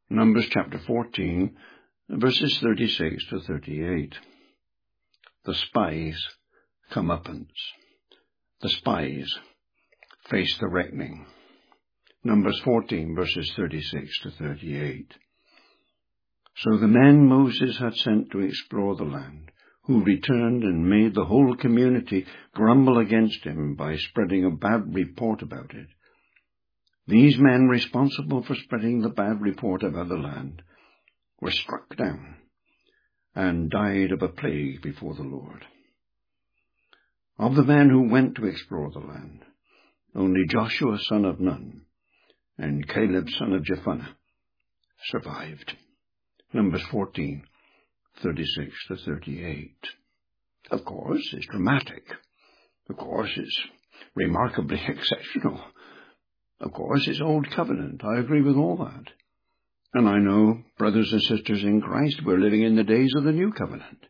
Numbers chapter 14, verses 36 to 38. The spies' comeuppance. The spies face the reckoning. Numbers 14, verses 36 to 38. So the men Moses had sent to explore the land, who returned and made the whole community grumble against him by spreading a bad report about it. These men responsible for spreading the bad report about the land were struck down and died of a plague before the Lord. Of the men who went to explore the land, only Joshua son of Nun and Caleb son of Jephunneh survived. Numbers 14, 36 to 38. Of course, it's dramatic. Of course, it's remarkably exceptional. Of course, it's Old Covenant. I agree with all that. And I know, brothers and sisters in Christ, we're living in the days of the New Covenant.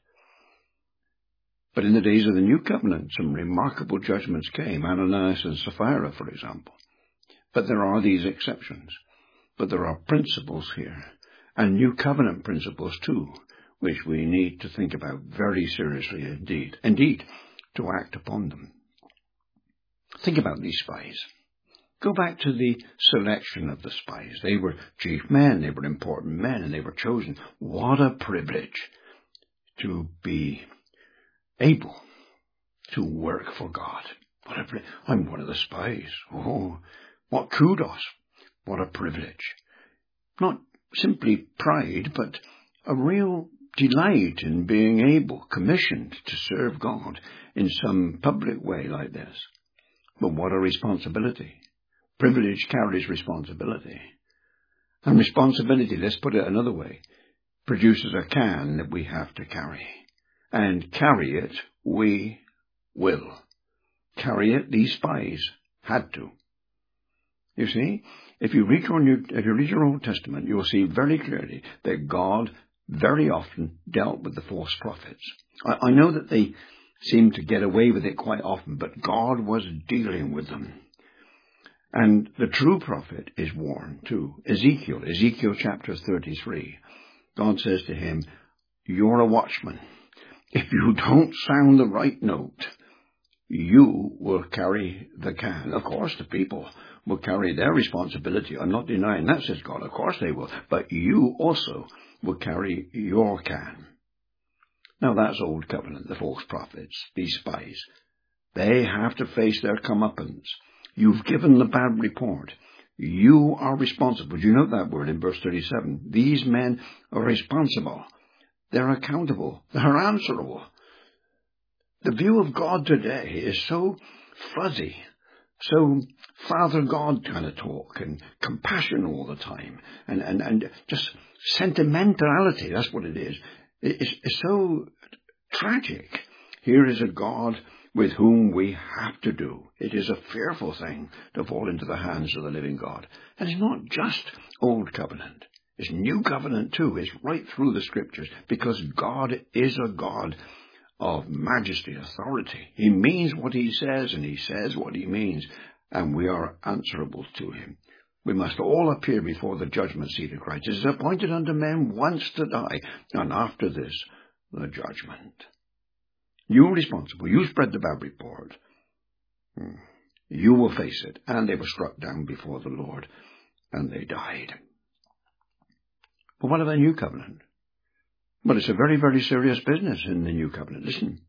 But in the days of the New Covenant, some remarkable judgments came, Ananias and Sapphira, for example. But there are these exceptions. But there are principles here, and New Covenant principles too, which we need to think about very seriously indeed. Indeed, to act upon them. Think about these spies. Go back to the selection of the spies. They were chief men, they were important men, and they were chosen. What a privilege to be able to work for God. I'm one of the spies. Oh, what kudos. What a privilege. Not simply pride, but a real delight in being able, commissioned to serve God in some public way like this. But what a responsibility. Privilege carries responsibility. And responsibility, let's put it another way, produces a can that we have to carry. And carry it we will. Carry it these spies had to. You see, if you read your Old Testament, you'll see very clearly that God very often dealt with the false prophets. I know that they seem to get away with it quite often, but God was dealing with them. And the true prophet is warned too. Ezekiel chapter 33. God says to him, you're a watchman. If you don't sound the right note, you will carry the can. Of course, the people will carry their responsibility. I'm not denying that, says God. Of course they will. But you also will carry your can. Now that's Old Covenant, the false prophets, these spies. They have to face their comeuppance. You've given the bad report. You are responsible. Do you note that word in verse 37? These men are responsible. They're accountable. They're answerable. The view of God today is so fuzzy, so Father God kind of talk and compassion all the time and just sentimentality. That's what it is. It's so tragic. Here is a God with whom we have to do. It is a fearful thing to fall into the hands of the living God. And it's not just Old Covenant. It's New Covenant too. It's right through the Scriptures, because God is a God of majesty, authority. He means what he says, and he says what he means, and we are answerable to him. We must all appear before the judgment seat of Christ. It is appointed unto men once to die, and after this, the judgment. You're responsible. You spread the bad report. You will face it. And they were struck down before the Lord, and they died. But what about New Covenant? Well, it's a very, very serious business in the New Covenant. Listen.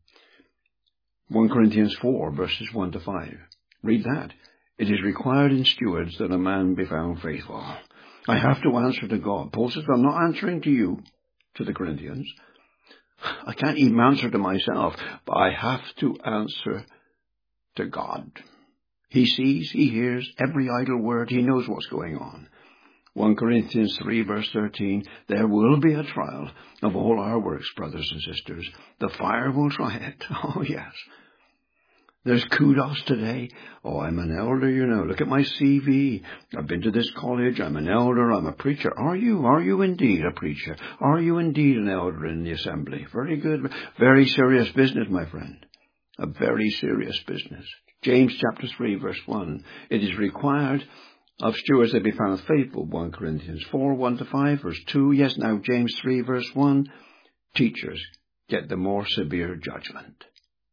1 Corinthians 4, verses 1 to 5. Read that. It is required in stewards that a man be found faithful. I have to answer to God. Paul says, I'm not answering to you, to the Corinthians. I can't even answer to myself, but I have to answer to God. He sees, he hears every idle word. He knows what's going on. 1 Corinthians 3, verse 13, there will be a trial of all our works, brothers and sisters. The fire will try it. Oh, yes. There's kudos today. Oh, I'm an elder, you know. Look at my CV. I've been to this college. I'm an elder. I'm a preacher. Are you? Are you indeed a preacher? Are you indeed an elder in the assembly? Very good. Very serious business, my friend. A very serious business. James chapter 3, verse 1. It is required Of stewards they be found faithful, 1 Corinthians 4, 1-5, verse 2. Yes, now James 3, verse 1. Teachers get the more severe judgment.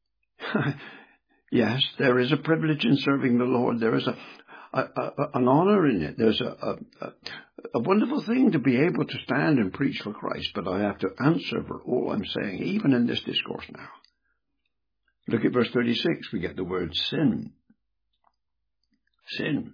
Yes, there is a privilege in serving the Lord. There is an honor in it. There's a wonderful thing to be able to stand and preach for Christ, but I have to answer for all I'm saying, even in this discourse now. Look at verse 36. We get the word sin. Sin.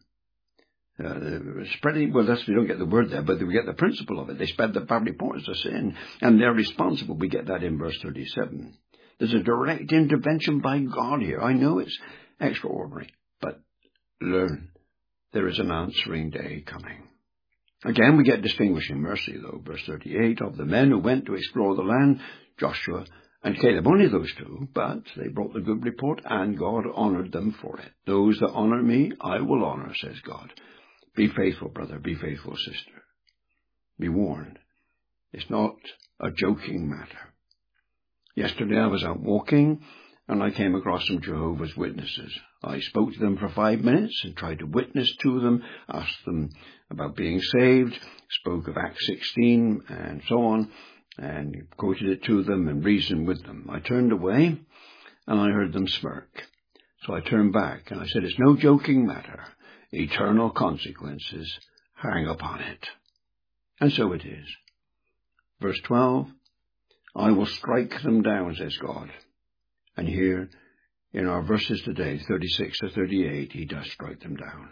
Spreading, well, we don't get the word there, but we get the principle of it. They spread the bad reports of sin, and they're responsible. We get that in verse 37. There's a direct intervention by God here. I know it's extraordinary, but learn there is an answering day coming. Again, we get distinguishing mercy, though. Verse 38, of the men who went to explore the land, Joshua and Caleb, only those two, but they brought the good report, and God honored them for it. Those that honor me, I will honor, says God. Be faithful, brother. Be faithful, sister. Be warned. It's not a joking matter. Yesterday I was out walking, and I came across some Jehovah's Witnesses. I spoke to them for 5 minutes and tried to witness to them, asked them about being saved, spoke of Acts 16 and so on, and quoted it to them and reasoned with them. I turned away, and I heard them smirk. So I turned back, and I said, it's no joking matter. Eternal consequences hang upon it. And so it is. Verse 12, I will strike them down, says God. And here, in our verses today, 36-38, he does strike them down.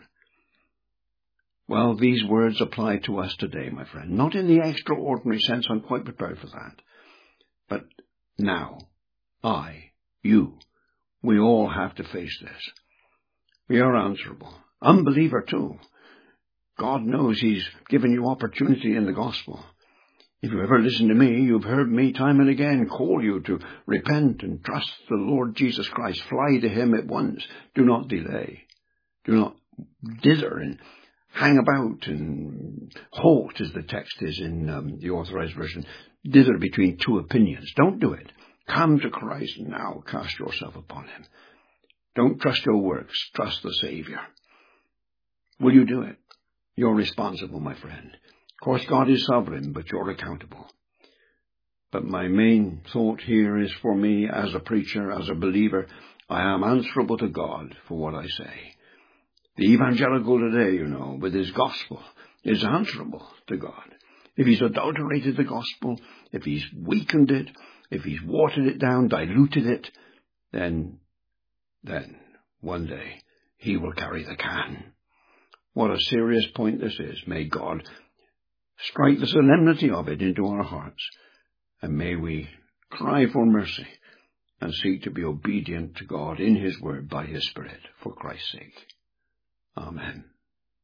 Well, these words apply to us today, my friend. Not in the extraordinary sense, I'm quite prepared for that. But now, you, we all have to face this. We are answerable. Unbeliever too. God knows he's given you opportunity in the gospel. If you ever listen to me, you've heard me time and again call you to repent and trust the Lord Jesus Christ. Fly to him at once. Do not delay. Do not dither and hang about and halt, as the text is in the Authorized Version. Dither between two opinions. Don't do it. Come to Christ now. Cast yourself upon him. Don't trust your works. Trust the Savior. Will you do it? You're responsible, my friend. Of course, God is sovereign, but you're accountable. But my main thought here is for me as a preacher, as a believer, I am answerable to God for what I say. The evangelical today, with his gospel, is answerable to God. If he's adulterated the gospel, if he's weakened it, if he's watered it down, diluted it, then one day he will carry the can. What a serious point this is. May God strike the solemnity of it into our hearts, and may we cry for mercy and seek to be obedient to God in his word by his Spirit for Christ's sake. Amen.